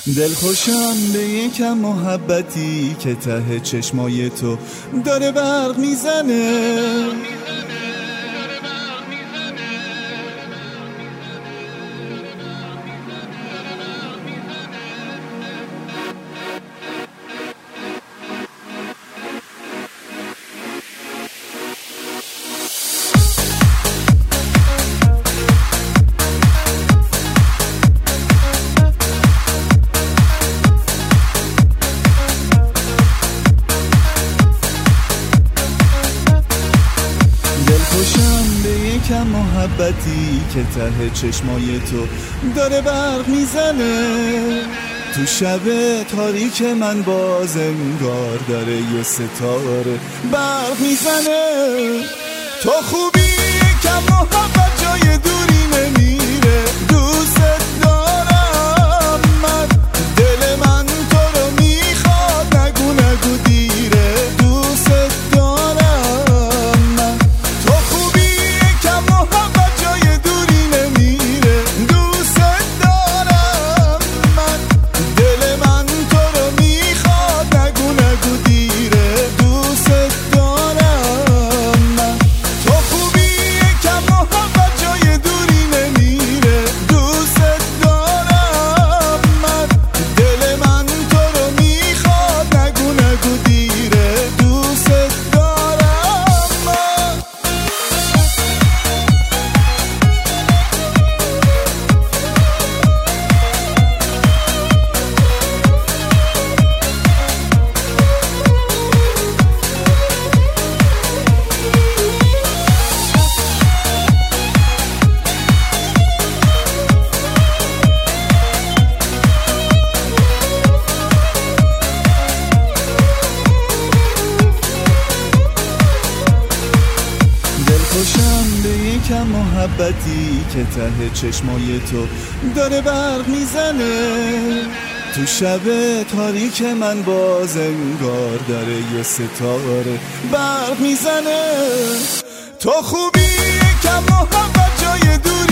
دلخوشم به یکم محبتی که ته چشمای تو داره برق میزنه. دلخوشم به یکم محبتی که ته چشمای تو داره برق میزنه. تو شب تاریک من باز انگار داره یه ستاره برق میزنه. تو خوبی یکم محبت جای دوری نمیره. دوست دارم من، دل من تو رو میخواد، نگو نگو دیره. دوست دارم من، تو خوبی یکم محبت جای دوری نمیره. دوست دارم من، دل من تو رو میخواد، نگو نگو دیره. دوست دارم من، تو خوبی یکم محبت جای دوری نمیره. دوست دارم من، دل من تو رو میخواد، نگو نگو دیره. دوست دارم من. دلخوشم به یکم محبتی که ته چشمای تو داره برق میزنه. تو شب تاریک من باز انگار داره یه ستاره برق میزنه. تو خوبی یکم محبت جای دور